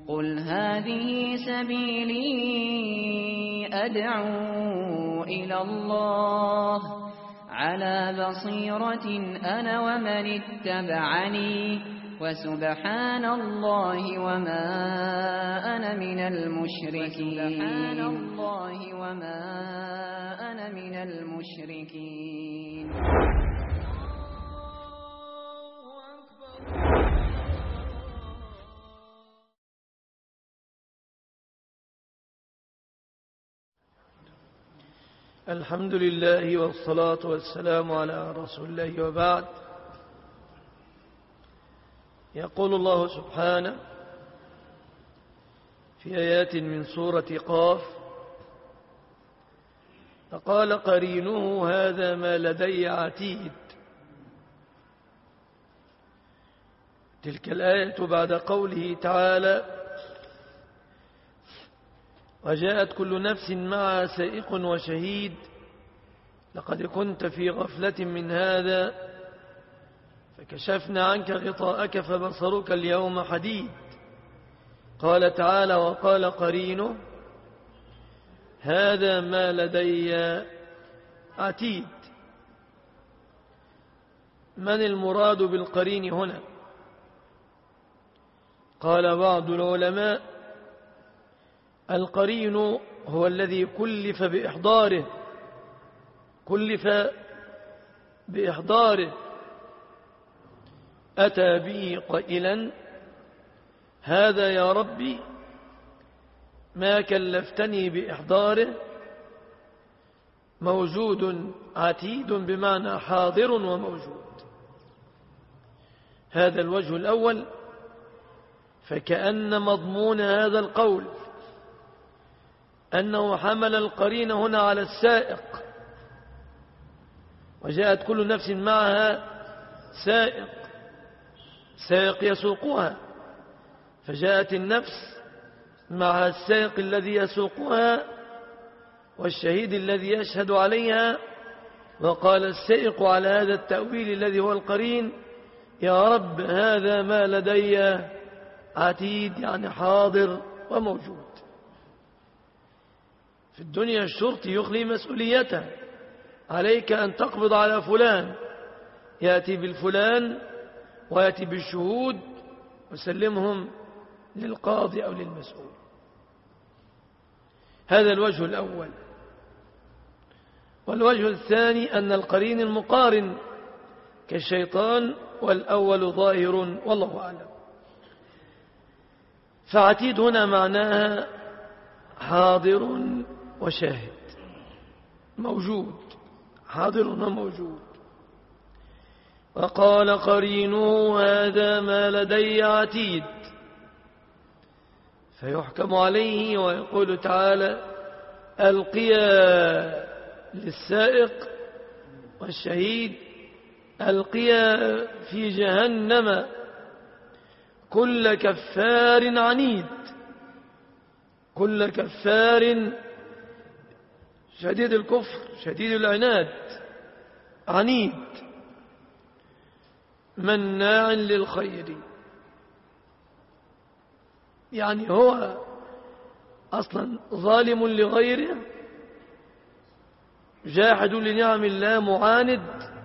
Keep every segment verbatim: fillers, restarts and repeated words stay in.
قل هذه سبيلي أدعو إلى الله على بصيرة أنا ومن اتبعني وسبحان الله وما أنا من المشركين سبحان الله وما أنا من المشركين. الحمد لله والصلاة والسلام على رسول الله وبعد. يقول الله سبحانه في آيات من سورة قاف: فقال قرينه هذا ما لدي عتيد. تلك الآية بعد قوله تعالى: وجاءت كل نفس معها سائق وشهيد لقد كنت في غفلة من هذا فكشفنا عنك غطاءك فبصرك اليوم حديد. قال تعالى: وقال قرينه هذا ما لدي عتيد. من المراد بالقرين هنا؟ قال بعض العلماء: القرين هو الذي كلف بإحضاره كلف بإحضاره أتى به قائلا: هذا يا ربي ما كلفتني بإحضاره موجود عتيد بمعنى حاضر وموجود. هذا الوجه الأول. فكأن مضمون هذا القول أنه حمل القرين هنا على السائق، وجاءت كل نفس معها سائق سائق يسوقها، فجاءت النفس مع السائق الذي يسوقها والشهيد الذي يشهد عليها. وقال السائق على هذا التأويل الذي هو القرين: يا رب هذا ما لدي عتيد، يعني حاضر وموجود. في الدنيا الشرطي يخلي مسؤوليته، عليك أن تقبض على فلان، يأتي بالفلان ويأتي بالشهود وسلمهم للقاضي أو للمسؤول. هذا الوجه الأول. والوجه الثاني أن القرين المقارن كالشيطان، والأول ظاهر والله أعلم. فعتيد هنا معناها حاضر وشاهد، موجود، حاضر وموجود. وقال قرينه هذا ما لدي عتيد، فيحكم عليه ويقول تعالى: ألقيا للسائق والشهيد ألقيا في جهنم كل كفار عنيد. كل كفار شديد الكفر شديد العناد عنيد مناع للخير. يعني هو أصلا ظالم لغيره، جاحد لنعم الله، معاند،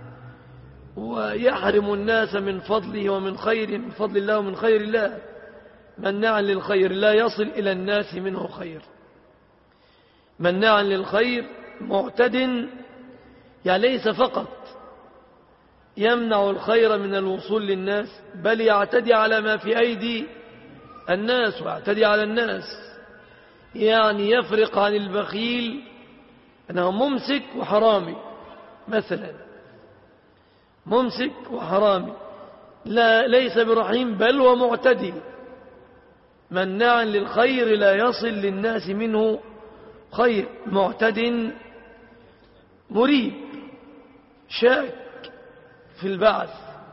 ويحرم الناس من فضله ومن خير من فضل الله ومن خير الله. مناع للخير، لا يصل إلى الناس منه خير. مناع للخير، معتد، يعني ليس فقط يمنع الخير من الوصول للناس، بل يعتدي على ما في أيدي الناس ويعتدي على الناس. يعني يفرق عن البخيل أنه ممسك وحرامي مثلا، ممسك وحرامي، لا ليس برحيم بل ومعتدي. مناع للخير، لا يصل للناس منه خير، معتد، مريب، شاك في البعث،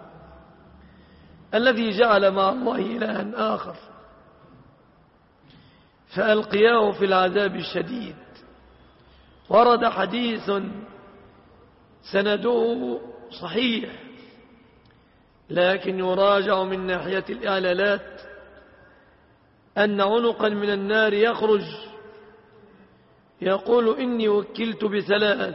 الذي جعل مع الله إلها آخر فألقياه في العذاب الشديد. ورد حديث سنده صحيح لكن يراجع من ناحية الإعلالات أن عنقا من النار يخرج يقول إني وكلت بثلاث: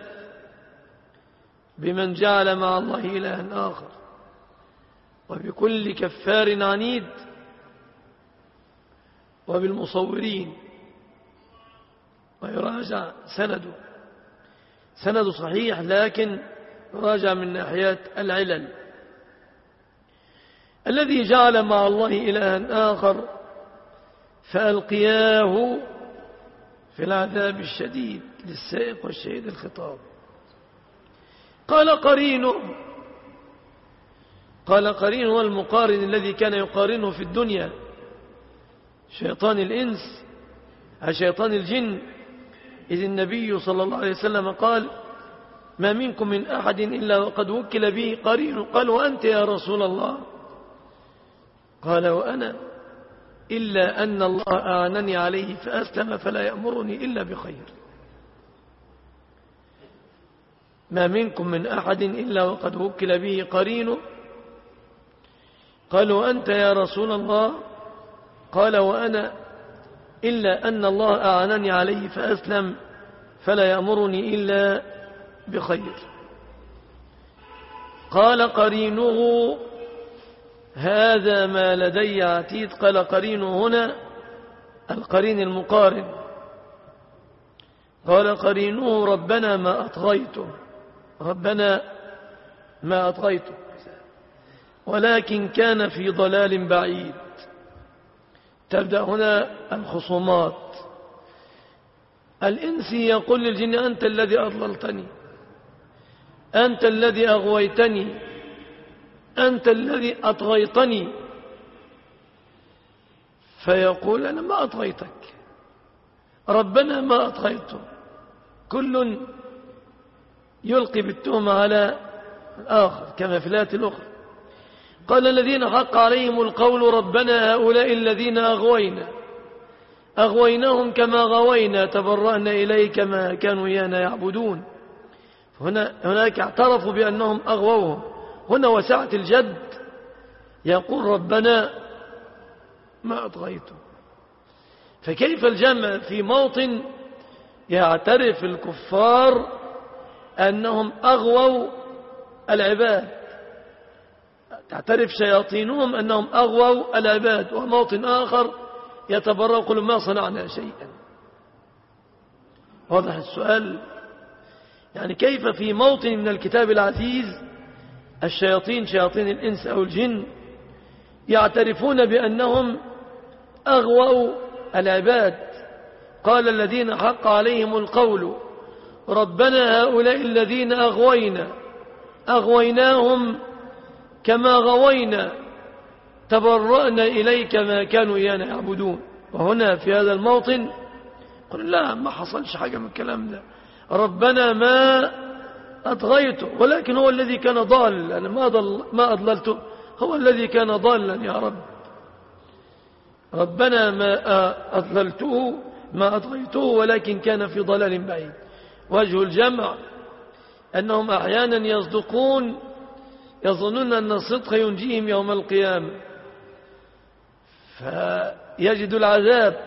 بمن جعل مع الله إلها آخر، وبكل كفار عنيد، وبالمصورين. ويراجع سنده سنده صحيح، لكن يراجع من ناحية العلل. الذي جعل مع الله إلها آخر فألقياه في العذاب الشديد للسائق والشهيد الخطاب. قال قرينه قال قرينه هو المقارن الذي كان يقارنه في الدنيا، شيطان الإنس شيطان الجن. إذ النبي صلى الله عليه وسلم قال: ما منكم من أحد إلا وقد وكل به قرين. قال: وأنت يا رسول الله؟ قال: وأنا، إلا أن الله أعنني عليه فأسلم فلا يأمرني إلا بخير. ما منكم من أحد إلا وقد وكل به قرينه. قال: وأنت يا رسول الله؟ قال: وأنا، إلا أن الله أعنني عليه فأسلم فلا يأمرني إلا بخير. قال قرينه: هذا ما لدي عتيد. قال قرينه هنا القرين المقارن. قال قرينه: ربنا ما أطغيته ربنا ما أطغيته ولكن كان في ضلال بعيد. تبدأ هنا الخصومات. الإنسي يقول للجن: أنت الذي أضللتني، أنت الذي أغويتني، أنت الذي أطغيتني. فيقول: أنا ما أطغيتك، ربنا ما أطغيته. كل يلقي بالتهمة على الآخر كما في الآية الأخرى. قال الذين حق عليهم القول: ربنا هؤلاء الذين أغوينا أغويناهم كما غوينا، تبرأنا إليك ما كانوا إيانا يعبدون. هنا هناك اعترفوا بأنهم أغووهم. هنا وسعة الجد يقول: ربنا ما أطغيته. فكيف الجمع في موطن يعترف الكفار أنهم أغووا العباد، تعترف شياطينهم أنهم أغووا العباد، وموطن آخر يتبرأ يقول: ما صنعنا شيئا. واضح السؤال؟ يعني كيف في موطن من الكتاب العزيز الشياطين، شياطين الإنس أو الجن، يعترفون بأنهم أغووا العباد. قال الذين حق عليهم القول: ربنا هؤلاء الذين أغوينا أغويناهم كما غوينا، تبرأنا إليك ما كانوا إيانا يعبدون. وهنا في هذا الموطن قل: لا، ما حصلش حاجة من الكلام ده، ربنا ما أطغيته، ولكن هو الذي كان ضالا، أنا ما, ضل ما أضللته، هو الذي كان ضالا يا رب. ربنا ما أضللته ما أطغيته ولكن كان في ضلال بعيد. وجه الجمع أنهم أحيانا يصدقون، يظنون أن الصدق ينجيهم يوم القيامة، فيجد العذاب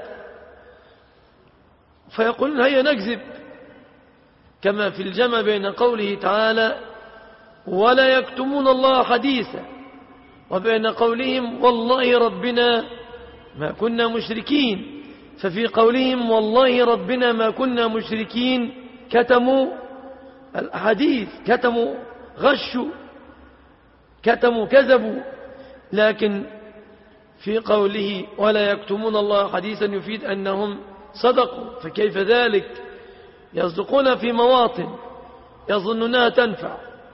فيقولون: هيا نكذب، كما في الجمع بين قوله تعالى: ولا يكتمون الله حديثا، وبين قولهم: والله ربنا ما كنا مشركين. ففي قولهم: والله ربنا ما كنا مشركين، كتموا الحديث، كتموا، غشوا، كتموا، كذبوا. لكن في قوله: ولا يكتمون الله حديثا يفيد أنهم صدقوا. فكيف ذلك؟ يصدقون في مواطن يظنونها تنفع،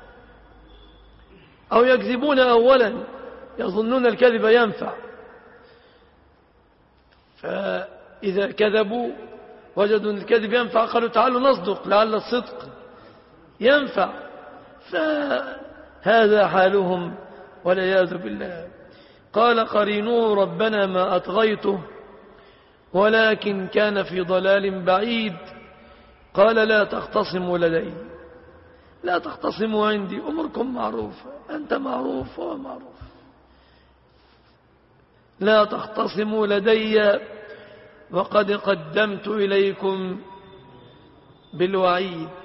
أو يكذبون أولا يظنون الكذب ينفع. فإذا كذبوا وجدوا أن الكذب ينفع قالوا: تعالوا نصدق لعل الصدق ينفع. فهذا حالهم والعياذ بالله. قال قرينه: ربنا ما أطغيته ولكن كان في ضلال بعيد. قال: لا تختصموا لدي، لا تختصموا عندي، أمركم معروفة، أنت معروف وهو معروف. لا تختصموا لدي وقد قدمت إليكم بالوعيد.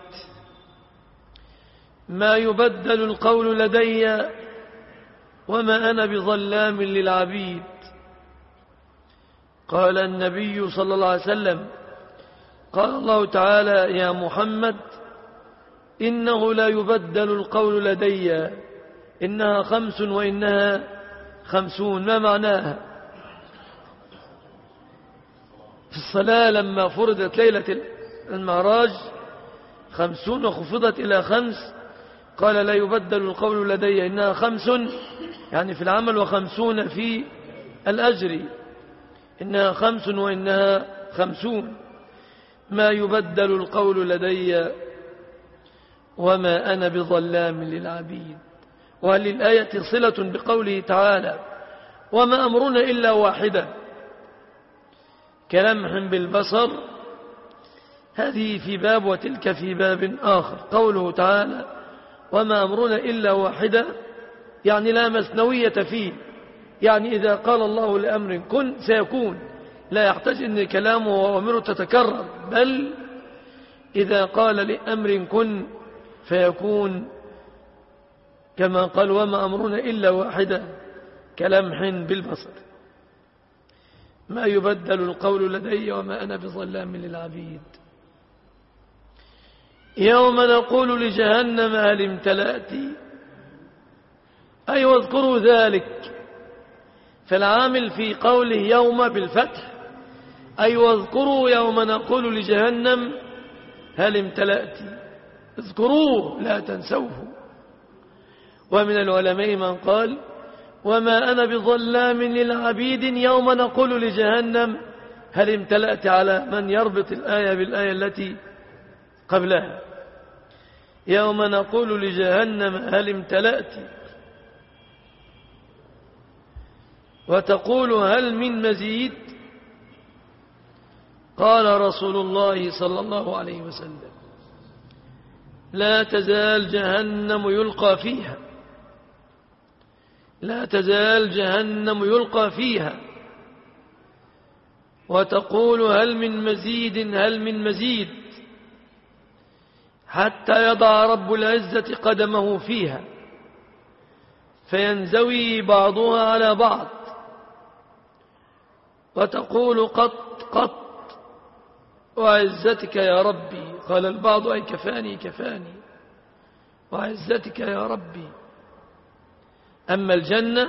ما يبدل القول لدي وما أنا بظلام للعبيد. قال النبي صلى الله عليه وسلم: قال الله تعالى: يا محمد إنه لا يبدل القول لدي، إنها خمس وإنها خمسون. ما معناها؟ في الصلاة لما فرضت ليلة المعراج خمسون وخفضت إلى خمس، قال: لا يبدل القول لدي، إنها خمس يعني في العمل وخمسون في الأجر، إنها خمس وإنها خمسون. ما يبدل القول لدي وما أنا بظلام للعبيد. وهل الآية صلة بقوله تعالى: وما أمرنا إلا واحدة كلمح بالبصر؟ هذه في باب وتلك في باب آخر. قوله تعالى: وما أمرنا إلا واحدة يعني لا مثنوية فيه، يعني إذا قال الله لأمر كن سيكون، لا يحتاج أن كلامه وأمره تتكرر، بل إذا قال لأمر كن فيكون، كما قال: وما أمرنا إلا واحدة كلمح بالبصر. ما يبدل القول لدي وما أنا بظلام للعبيد. يوم نقول لجهنم هل امتلأت، أي واذكروا ذلك. فالعامل في قوله يوم بالفتح، أي واذكروا يوم نقول لجهنم هل امتلأت، اذكروه لا تنسوه. ومن العلماء من قال: وما أنا بظلام للعبيد يوم نقول لجهنم هل امتلأت، على من يربط الآية بالآية التي قبلها. يوم نقول لجهنم هل امتلأت وتقول هل من مزيد. قال رسول الله صلى الله عليه وسلم: لا تزال جهنم يلقى فيها، لا تزال جهنم يلقى فيها وتقول هل من مزيد، هل من مزيد، حتى يضع رب العزة قدمه فيها فينزوي بعضها على بعض وتقول قط قط وعزتك يا ربي. قال البعض: أي كفاني كفاني وعزتك يا ربي. أما الجنة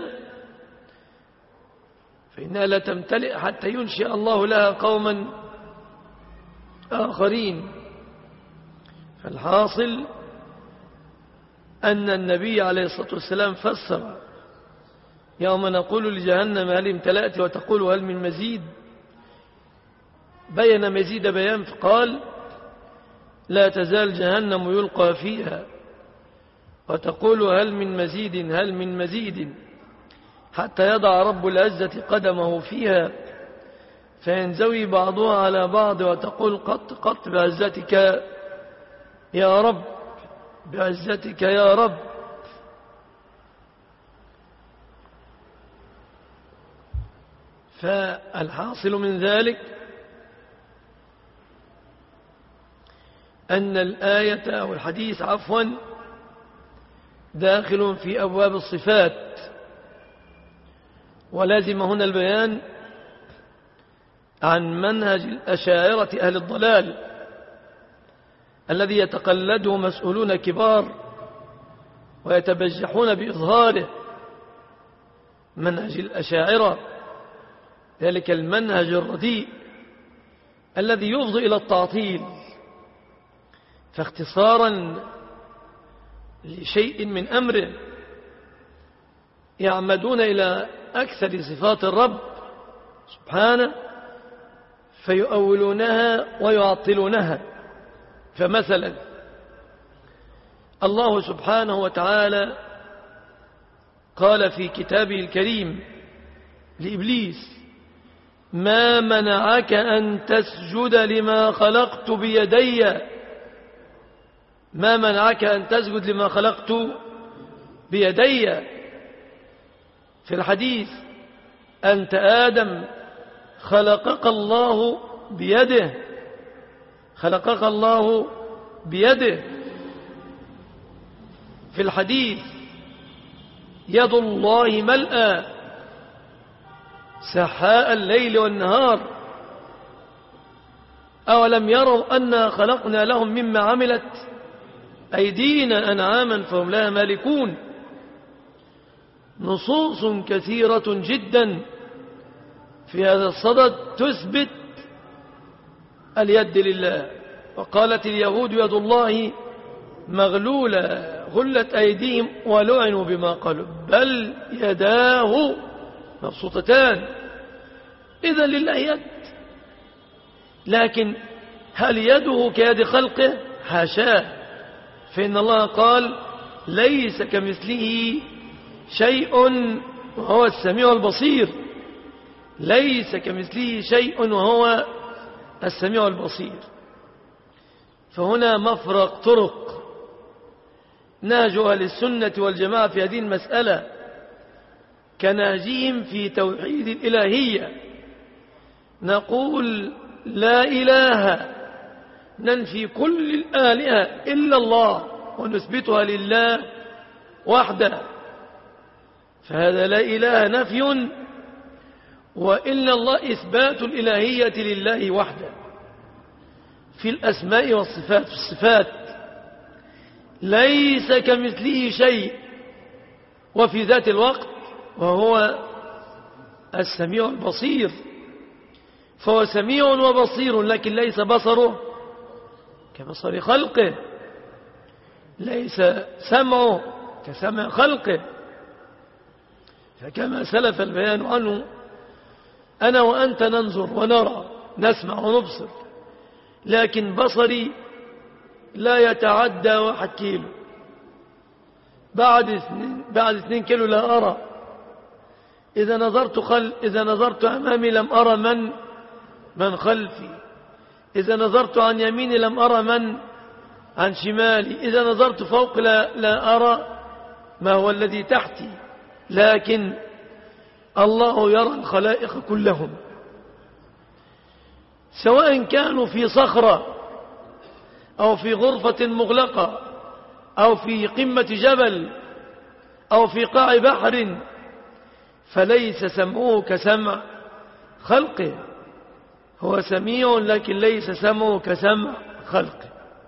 فإنها لا تمتلئ حتى ينشئ الله لها قوما آخرين. فالحاصل أن النبي عليه الصلاة والسلام فسر يوم نقول لجهنم هل امتلأت وتقول هل من مزيد، بين مزيد بيان، فقال: لا تزال جهنم يلقى فيها وتقول هل من مزيد، هل من مزيد، حتى يضع رب العزة قدمه فيها فينزوي بعضها على بعض وتقول قط قط بعزتك يا رب، بعزتك يا رب. فالحاصل من ذلك أن الآية أو الحديث عفوا داخل في أبواب الصفات، ولازم هنا البيان عن منهج الأشاعرة أهل الضلال الذي يتقلده مسؤولون كبار ويتبجحون بإظهاره. منهج الأشاعرة ذلك المنهج الرديء الذي يفضي إلى التعطيل، فاختصارا لشيء من أمره يعمدون إلى أكثر صفات الرب سبحانه فيؤولونها ويعطلونها. فمثلا الله سبحانه وتعالى قال في كتابه الكريم لإبليس: ما منعك أن تسجد لما خلقت بيدي، ما منعك أن تسجد لما خلقت بيدي. في الحديث أنت آدم خلقك الله بيده، خلقك الله بيده. في الحديث يد الله ملأى سحاء الليل والنهار، أولم يروا أنا خلقنا لهم مما عملت أيدينا أنعاما فهم لها مالكون. نصوص كثيرة جدا في هذا الصدد تثبت اليد لله. وقالت اليهود يد الله مغلولة غلت أيديهم ولعنوا بما قالوا بل يداه مبسوطتان. إذا لله يد، لكن هل يده كيد خلقه؟ حاشاه، فإن الله قال ليس كمثله شيء وهو السميع البصير، ليس كمثله شيء وهو السميع البصير. فهنا مفرق طرق. نهج أهل السنة والجماعة في هذه المسألة كنهجهم في توحيد الإلهية. نقول لا إله، ننفي كل الآلهة إلا الله ونثبتها لله وحده، فهذا لا إله نفي، وإلا الله إثبات الإلهية لله وحده في الأسماء والصفات. في الصفات ليس كمثله شيء، وفي ذات الوقت وهو السميع البصير، فهو سميع وبصير، لكن ليس بصره كبصر خلقه، ليس سمعه كسمع خلقه. فكما سلف البيان عنه أنا وأنت ننظر ونرى نسمع ونبصر، لكن بصري لا يتعدى واحد كيلو، بعد اثنين, بعد اثنين كيلو لا أرى. إذا نظرت خل إذا نظرت أمامي لم أرى من من خلفي، إذا نظرت عن يميني لم أرى من عن شمالي، إذا نظرت فوق لا, لا أرى ما هو الذي تحتي. لكن الله يرى الخلائق كلهم، سواء كانوا في صخرة أو في غرفة مغلقة أو في قمة جبل أو في قاع بحر، فليس سمعه كسمع خلقه، هو سميع لكن ليس سمعه كسمع خلقه.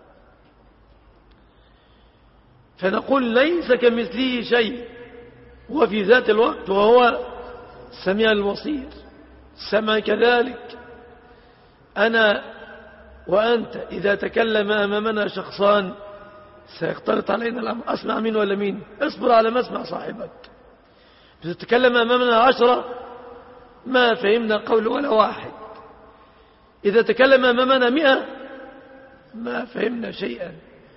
فنقول ليس كمثله شيء، وفي ذات الوقت وهو السميع البصير. السمع كذلك. أنا وأنت إذا تكلم أمامنا شخصان سيختلط علينا الأمر، أسمع مين ولا مين؟ اصبر على ما اسمع صاحبك. إذا تكلم أمامنا عشرة ما فهمنا قول ولا واحد، إذا تكلم أمامنا مئة ما فهمنا شيئا.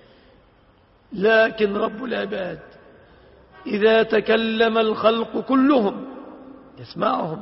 لكن رب العباد إذا تكلم الخلق كلهم يسمعهم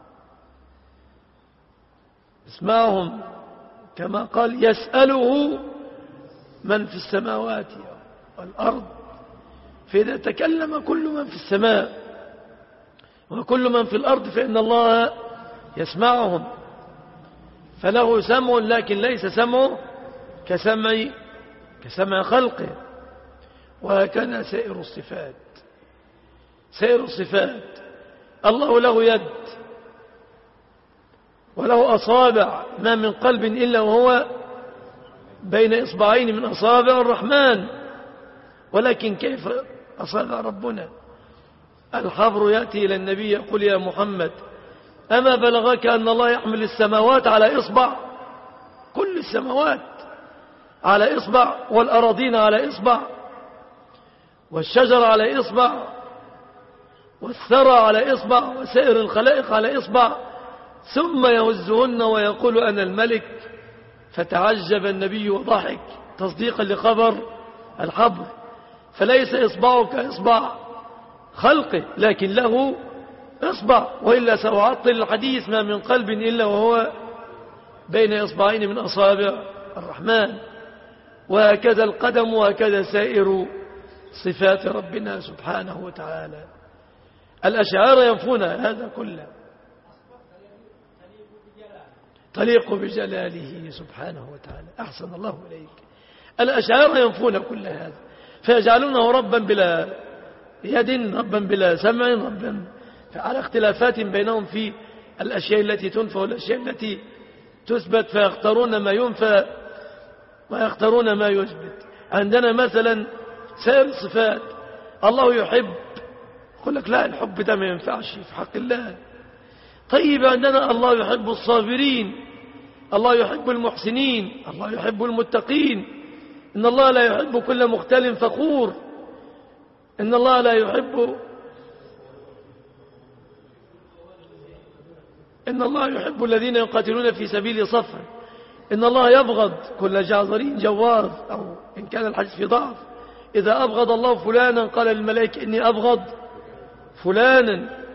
يسمعهم كما قال يسأله من في السماوات والأرض. فإذا تكلم كل من في السماء وكل من في الأرض فإن الله يسمعهم، فله سمع لكن ليس سمعه كسمع كسمع خلقه. وهكذا سائر الصفات. سائر الصفات الله له يد وله أصابع، ما من قلب إلا وهو بين إصبعين من أصابع الرحمن. ولكن كيف أصابع ربنا؟ الحبر يأتي إلى النبي يقول يا محمد أما بلغك أن الله يحمل السماوات على إصبع؟ كل السماوات على إصبع، والأراضين على إصبع، والشجر على إصبع، والثرى على إصبع، وسائر الخلائق على إصبع، ثم يهزهن ويقول أنا الملك. فتعجب النبي وضحك تصديقا لخبر الحبر. فليس إصبعه كإصبع خلقه، لكن له إصبع، وإلا سأعطل الحديث ما من قلب إلا وهو بين إصبعين من أصابع الرحمن. وهكذا القدم، وهكذا سائر صفات ربنا سبحانه وتعالى. الأشاعرة ينفون هذا كله، تليق بجلاله سبحانه وتعالى. أحسن الله إليك. الأشاعرة ينفون كل هذا فيجعلونه ربا بلا يد، ربا بلا سمع، ربا على اختلافات بينهم في الأشياء التي تنفى والأشياء التي تثبت، فيختارون ما ينفى ويختارون ما يثبت. عندنا مثلا سائر الصفات، الله يحب، يقول لك لا الحب ده ما ينفعش في حق الله. طيب عندنا الله يحب الصابرين، الله يحب المحسنين، الله يحب المتقين، إن الله لا يحب كل مختال فخور، إن الله لا يحب إن الله يحب الذين يقاتلون في سبيل صفا، إن الله يبغض كل جعظرين جواظ، أو إن كان الحديث في ضعف، إذا أبغض الله فلانا قال للملائكة إني أبغض فلانا.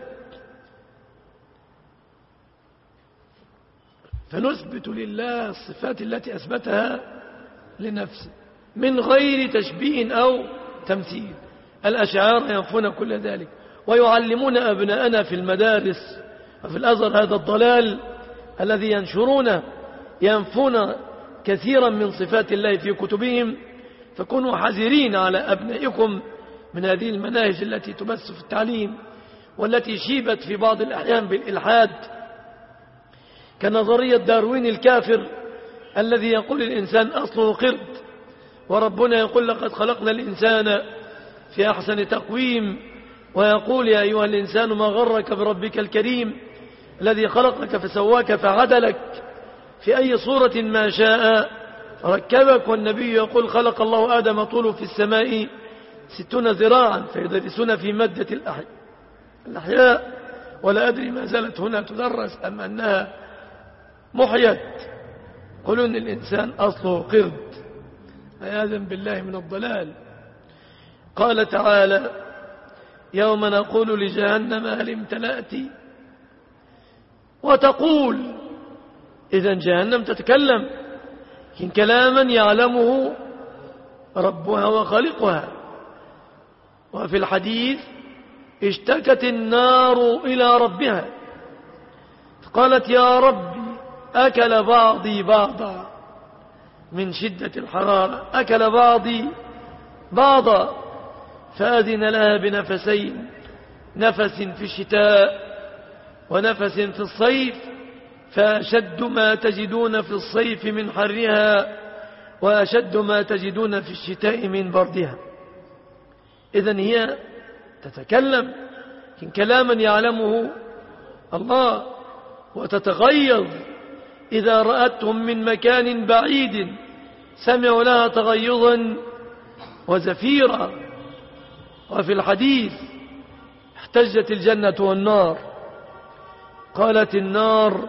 فنثبت لله الصفات التي أثبتها لنفسه من غير تشبيه أو تمثيل. الأشاعرة ينفون كل ذلك ويعلمون أبناءنا في المدارس وفي الأزهر هذا الضلال الذي ينشرونه، ينفون كثيرا من صفات الله في كتبهم. فكونوا حذرين على أبنائكم من هذه المناهج التي تبث في التعليم والتي شيبت في بعض الأحيان بالإلحاد، كنظرية داروين الكافر الذي يقول الإنسان أصله قرد، وربنا يقول لقد خلقنا الإنسان في أحسن تقويم، ويقول يا أيها الإنسان ما غرك بربك الكريم الذي خلقك فسواك فعدلك في أي صورة ما شاء ركبك. والنبي يقول خلق الله آدم طوله في السماء ستون ذراعا فيدرسون في مادة الأحياء، ولا أدري ما زالت هنا تدرس أم أنها محيت. قلون الإنسان أصله قرد، عياذا بالله من الضلال. قال تعالى يوم نقول لجهنم هل امتلأت، وتقول إذن جهنم تتكلم إن كلاما يعلمه ربها وخالقها. وفي الحديث اشتكت النار إلى ربها قالت يا ربي أكل بعضي بعضا من شدة الحرارة، أكل بعضي بعضا، فأذن لها بنفسين، نفس في الشتاء ونفس في الصيف، فأشد ما تجدون في الصيف من حرها وأشد ما تجدون في الشتاء من بردها. إذن هي تتكلم إن كلاما يعلمه الله، وتتغيظ إذا رأتهم من مكان بعيد سمعوا لها تغيظا وزفيرا. وفي الحديث احتجت الجنة والنار، قالت النار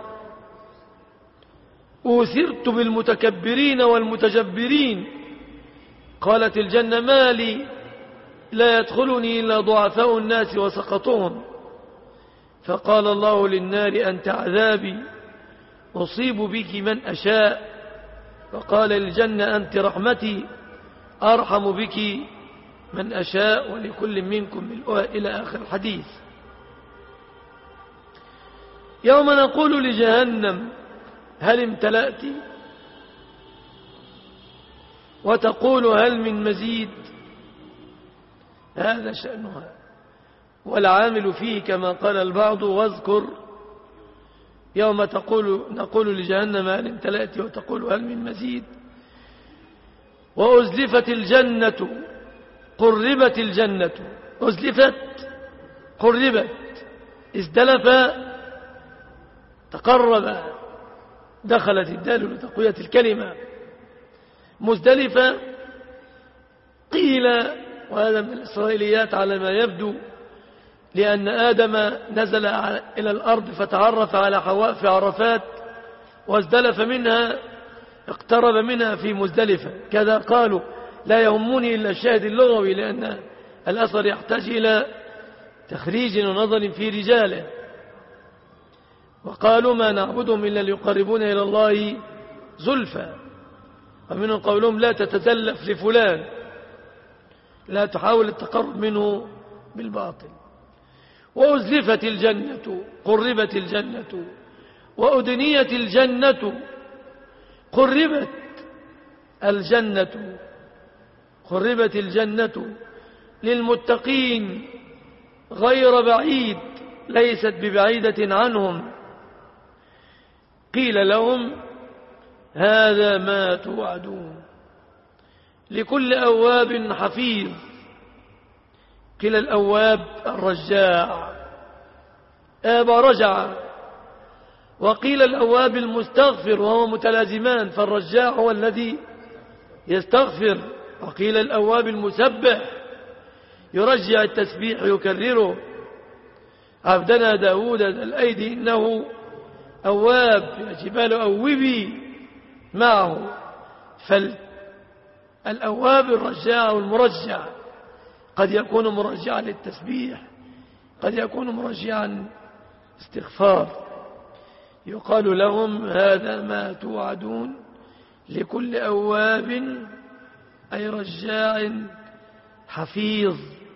أوثرت بالمتكبرين والمتجبرين، قالت الجنة ما لي لا يدخلني إلا ضعفاء الناس وسقطهم. فقال الله للنار أنت عذابي أصيب بك من أشاء، وقال للجنة أنت رحمتي أرحم بك من أشاء ولكل منكم ملؤها، إلى آخر الحديث. يوم نقول لجهنم هل امتلأت، وتقول هل من مزيد، هذا شأنها. والعامل فيه كما قال البعض واذكر يوم تقول نقول لجهنم هل امتلأت وتقول هل من مزيد. وأزلفت الجنة قربت الجنة، أزلفت قربت، ازدلف تقرب، دخلت الدال لتقوية الكلمة. مزدلفة قيل، وهذا من الإسرائيليات على ما يبدو، لأن آدم نزل إلى الأرض فتعرف على حواء في عرفات وازدلف منها، اقترب منها في مزدلفة، كذا قالوا. لا يهمني إلا الشاهد اللغوي، لأن الأثر يحتاج إلى تخريج ونظر في رجاله. وقالوا ما نعبدهم إلا ليقربون إلى الله زلفى. ومنهم قولهم لا تتزلف لفلان، لا تحاول التقرب منه بالباطل. وأزلفت الجنة قربت الجنة وأدنيت الجنة، قربت الجنة قربت الجنة للمتقين غير بعيد، ليست ببعيدة عنهم. قيل لهم هذا ما توعدون لكل أواب حفيظ. قيل الأواب الرجاع، آب رجع، وقيل الأواب المستغفر، وهو متلازمان، فالرجاع هو الذي يستغفر. وقيل الأواب المسبح، يرجع التسبيح يكرره. عبدنا داود الأيدي إنه أواب، يا جبال أوبي معه. فالأواب الرجاع والمرجع قد يكون مرجعا للتسبيح، قد يكون مرجعا استغفار. يقال لهم هذا ما توعدون لكل أواب، أي رجاع حفيظ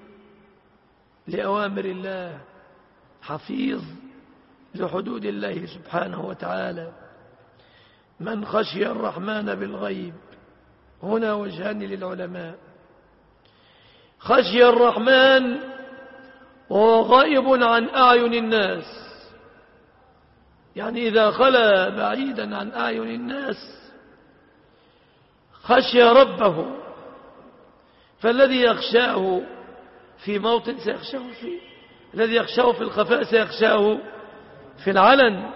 لأوامر الله، حفيظ لحدود الله سبحانه وتعالى. من خشي الرحمن بالغيب، هنا وجهان للعلماء. خشي الرحمن وهو غائب عن أعين الناس، يعني إذا خلا بعيدا عن أعين الناس خشي ربه. فالذي يخشاه في موطن سيخشاه فيه، الذي يخشاه في الخفاء سيخشاه في العلن.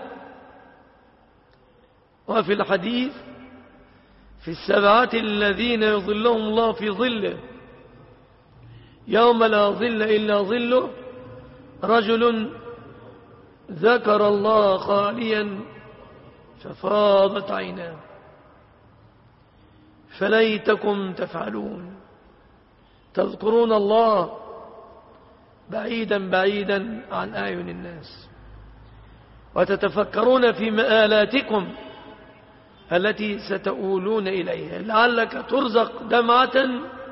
وفي الحديث في السبعة الذين يظلهم الله في ظله يوم لا ظل إلا ظله، رجل ذكر الله خاليا ففاضت عيناه. فليتكم تفعلون، تذكرون الله بعيدا بعيدا عن أعين الناس، وتتفكرون في مآلاتكم التي ستؤولون إليها، لعلك ترزق دمعة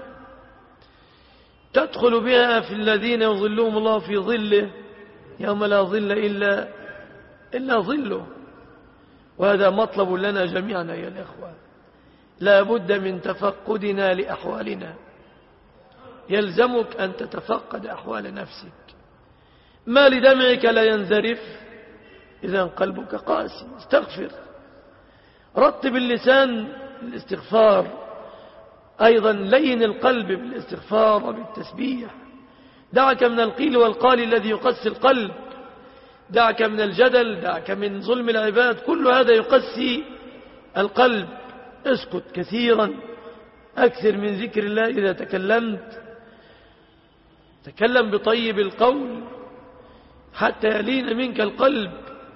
تدخل بها في الذين يظلهم الله في ظله يوم لا ظل إلا, إلا ظله. وهذا مطلب لنا جميعا يا الإخوة، لا بد من تفقدنا لأحوالنا. يلزمك أن تتفقد أحوال نفسك. ما لدمعك لا ينذرف إذا قلبك قاسي؟ استغفر، رتب اللسان بالاستغفار، أيضا لين القلب بالاستغفار وبالتسبيح. دعك من القيل والقال الذي يقسي القلب، دعك من الجدل، دعك من ظلم العباد، كل هذا يقسي القلب. اسكت كثيرا، أكثر من ذكر الله. إذا تكلمت تكلم بطيب القول حتى يلين منك القلب.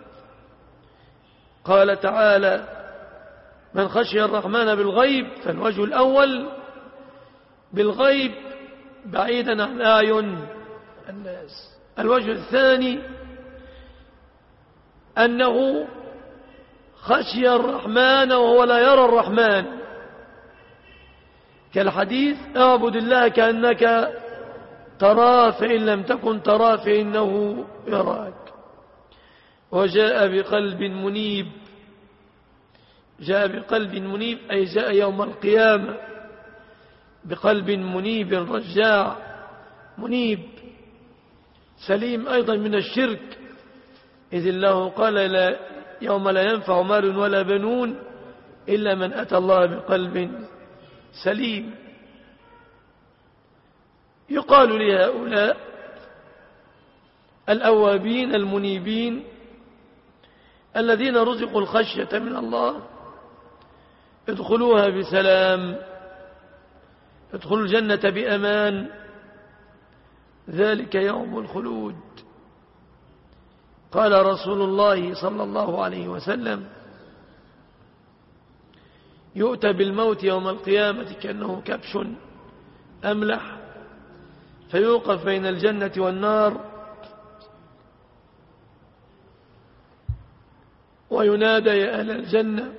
قال تعالى من خشي الرحمن بالغيب، فالوجه الأول بالغيب بعيدا عن أعين الناس. الوجه الثاني أنه خشي الرحمن وهو لا يرى الرحمن، كالحديث اعبد الله كأنك تراه فإن لم تكن تراه فإنه يراك. وجاء بقلب منيب، جاء بقلب منيب أي جاء يوم القيامة بقلب منيب رجاع منيب سليم أيضا من الشرك، إذ الله قال لا يوم لا ينفع مال ولا بنون إلا من أتى الله بقلب سليم. يقال لهؤلاء الأوابين المنيبين الذين رزقوا الخشية من الله ادخلوها بسلام، ادخلوا الجنة بأمان، ذلك يوم الخلود. قال رسول الله صلى الله عليه وسلم يؤتى بالموت يوم القيامة كأنه كبش أملح، فيوقف بين الجنة والنار وينادى يا أهل الجنة،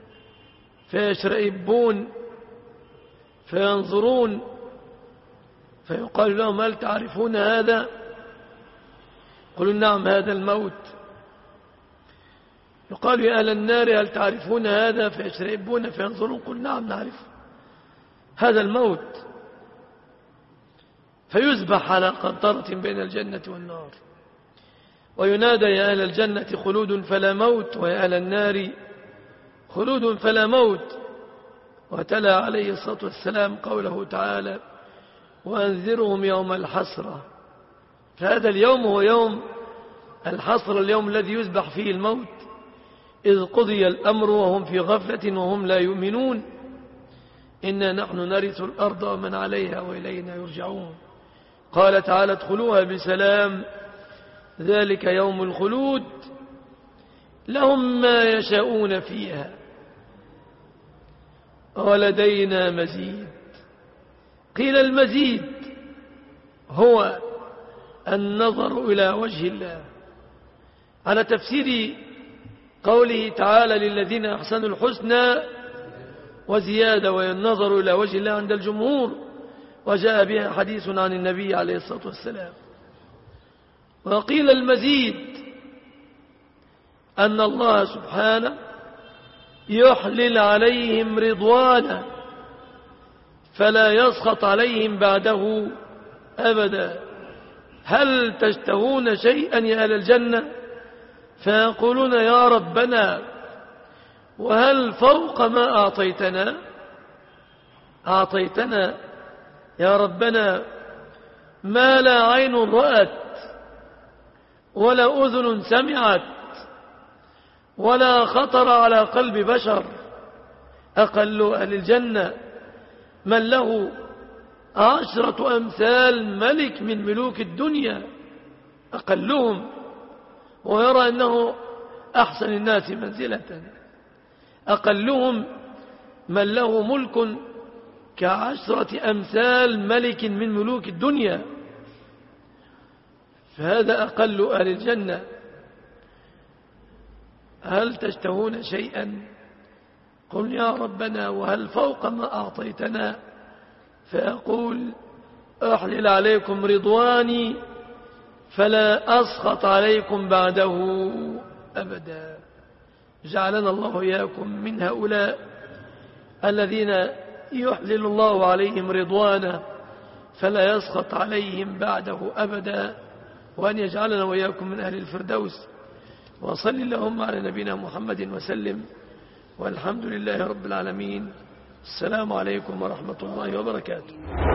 فيشرئبون فينظرون، فيقال لهم هل تعرفون هذا؟ قلوا نعم هذا الموت. يقال يا أهل النار هل تعرفون هذا؟ فيشرئبون فينظرون قل نعم نعرف هذا الموت، فيذبح على قنطرة بين الجنة والنار، وينادى يا أهل الجنة خلود فلا موت، ويا أهل النار خلود فلا موت. وتلا عليه الصلاة والسلام قوله تعالى وأنذرهم يوم الحسرة. فهذا اليوم هو يوم الحسرة، اليوم الذي يذبح فيه الموت، إذ قضي الأمر وهم في غفلة وهم لا يؤمنون. إنا نحن نرث الأرض ومن عليها وإلينا يرجعون. قال تعالى ادخلوها بسلام ذلك يوم الخلود لهم ما يشاءون فيها ولدينا مزيد. قيل المزيد هو النظر إلى وجه الله، على تفسير قوله تعالى للذين أحسنوا الحسنى وزيادة، والنظر إلى وجه الله عند الجمهور، وجاء بها حديث عن النبي عليه الصلاة والسلام. وقيل المزيد أن الله سبحانه يحلل عليهم رضوانا فلا يسخط عليهم بعده أبدا. هل تشتهون شيئا يا أهل الجنة؟ فيقولون يا ربنا وهل فوق ما أعطيتنا؟ أعطيتنا يا ربنا ما لا عين رأت ولا أذن سمعت ولا خطر على قلب بشر. أقل أهل الجنة من له عشرة أمثال ملك من ملوك الدنيا أقلهم، ويرى أنه أحسن الناس منزلة. أقلهم من له ملك كعشرة أمثال ملك من ملوك الدنيا، فهذا أقل أهل الجنة. هل تشتهون شيئا؟ قل يا ربنا وهل فوق ما أعطيتنا؟ فيقول أحلل عليكم رضواني فلا أسخط عليكم بعده أبدا. جعلنا الله إياكم من هؤلاء الذين يحلل الله عليهم رضوانه فلا يسخط عليهم بعده أبدا، وأن يجعلنا وإياكم من أهل الفردوس. وصل اللهم على نبينا محمد وسلم، والحمد لله رب العالمين. السلام عليكم ورحمة الله وبركاته.